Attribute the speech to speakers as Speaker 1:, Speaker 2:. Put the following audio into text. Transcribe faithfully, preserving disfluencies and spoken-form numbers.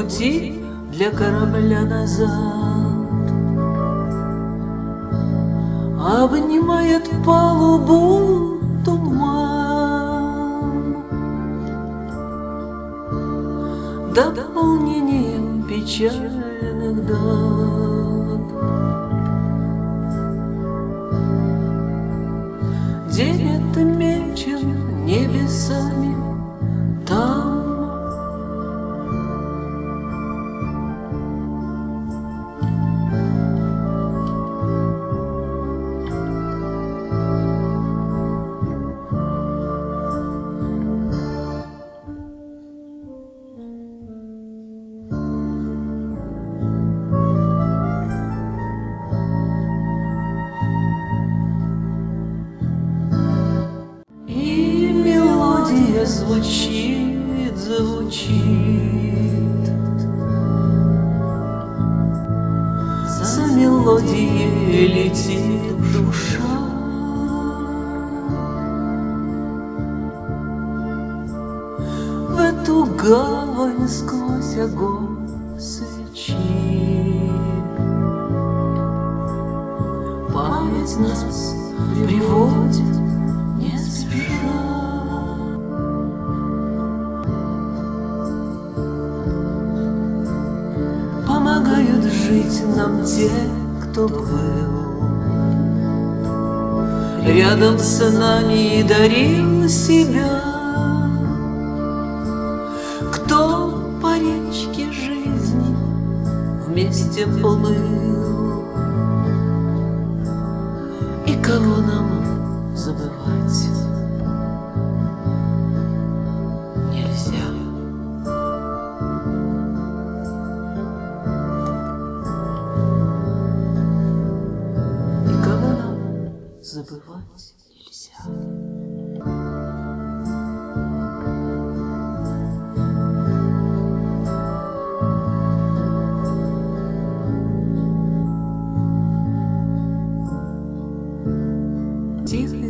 Speaker 1: пути для корабля назад. Обнимает палубу туман, дополнением печальных дат. День это мечен небесами там. Звучит, звучит, за мелодией летит душа. В эту гавань сквозь огонь свечи память нас приводит не спеша. Помогают жить нам те, кто был рядом с нами и дарил себя, кто по речке жизни вместе плыл, и кого нам забывать нельзя. Забывать нельзя. Тихо